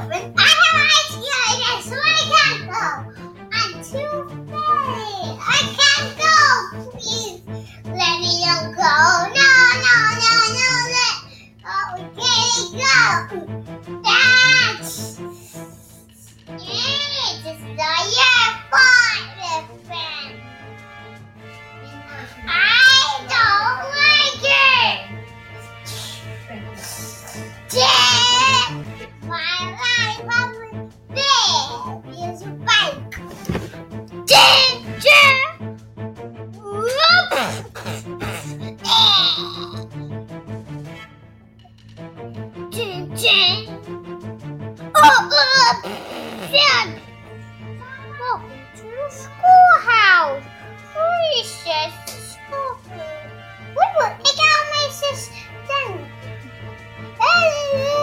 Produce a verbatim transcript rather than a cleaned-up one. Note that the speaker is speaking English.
girlfriend. I have ice skating, so I can't go. I'm too bad. I can't go. Please let me don't go. No, no, no, no. Let okay, go. That's it. It's not your fault, my friend. I don't like it. Dad, my life I'm big is a bike. Dad, Dad. Dad, Dad. Oh, uh, Dad. Welcome to the schoolhouse. Recess. We will take out my sister.